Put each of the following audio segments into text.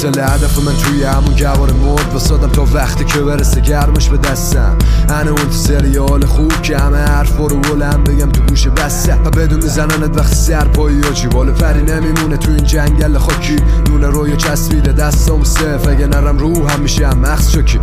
قاتل هدف من توی همون گوار مرد واسادم تا وقتی که برسه گرمش به دستم. انا اون تو سریال خوب که همه حرفا رو بلند بگم تو گوش بسته و بدون میزننت وقتی سرپایی یا جیبال فری نمیمونه تو این جنگل خاکی. نونه روی چسبیده دستام صف اگه نرم روح هم میشه هم مغز چکی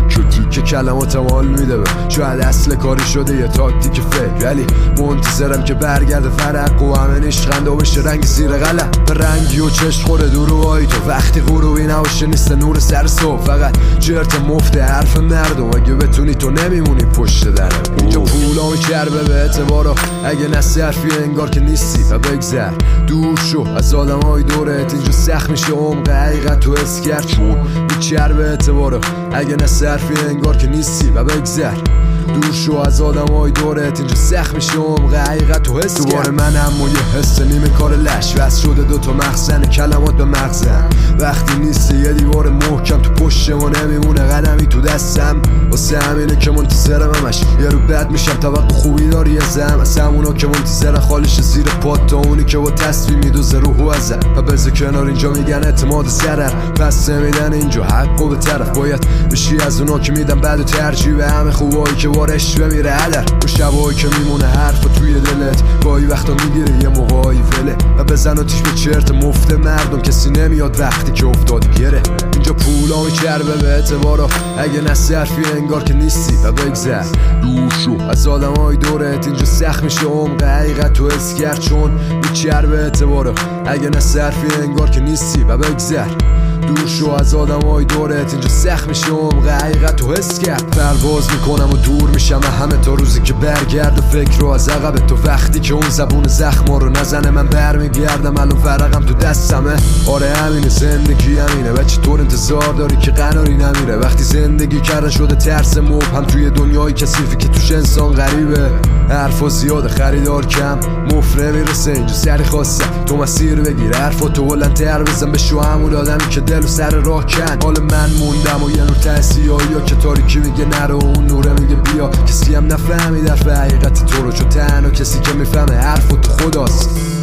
که کلماتم حال میده به شاید اصل کاری شده یه تاکتیک فکر ولی منتظرم که برگرده فرق و همه نشخنده و بشه رنگ زیر قلم به رنگی و چشم خوره دروهای تو وقتی غروبی نباشه نیست نور سر صبح فقط جرت مفت حرف مردم اگه بتونی تو نمیمونی پشت درم. اینجا پولا میچربه به اعتبارا اگه نصرفی انگار که نیستی و بگذر دور شو از آدم های دورت. اینجا سخت میشه عمق حقیقت تو حس کرد چون میچربه اعتبارا اگه نصرفی انگار که نیستی و بگذر دور شو از آدم های دورت. اینجا سخت میشه عمق حقیقت تو حس کرد. دوباره من اما یه حس نیمه کار لش وست شده دوتا مخزن کلمات به مغزم وقتی نیستی یه دیوار محکم تو پشت ما نمیمونه قدمی تو دستم واسه همینه که منتظرم همش یه رو بد میشم توقع خوبی داری یه زم از همونا که منتظرن خالش زیر پات تا اونی که با تصویر میدوزه روحو ازم و بذار کنار اینجا میگن اعتماد ضرر پس نمیدن اینجا حقو به طرف باید بشی از اونا که میدن بعد و ترجیح به همه خوبایی که وارش بمیره هدر و شبایی که میمونه حرف توی دلت گاهی وقتا میگیره یه موقعی فله و بزن آتیش به چرت مفت مردم کسی نمیاد وقتی که افتادی گره. اینجا پولا میچربه به اعتبارا اگه نصرفی انگار که نیستی و بگذر دور شو از آدم های دورت. اینجا سخت میشه عمق حقیقت تو حس کرد چون میچربه اعتبارا اگه نصرفی انگار که نیستی و بگذر دور شو از آدم های دورت. اینجا سخت میشه عمق حقیقت تو حس کرد. پرواز میکنم و دور میشم همه تا روزی که برگرد فکر رو از عقب تو وقتی که اون زبون زخما رو نزنه من برمیگردم الان فرقم تو دستمه. آره همینه زندگی همینه و چطور انتظار داری که قناری نمیره وقتی زندگی کردن شده ترس مبهم توی دنیای کثیفی که توش انسان غریبه. حرفا زیاده خریدار کم مفره میرسه اینجا سری خواستم تو مسیر بگیر حرفا تو بلندتر بزن به شو همون آدمی که دل و سر راه کن. حالا من موندم و یه نور تحصیایی یا که تاریکی میگه نرو اون نوره میگه بیا کسی هم نفهمی در حقیقت تو رو چون تنها کسی که میفهمه حرفا تو خداست.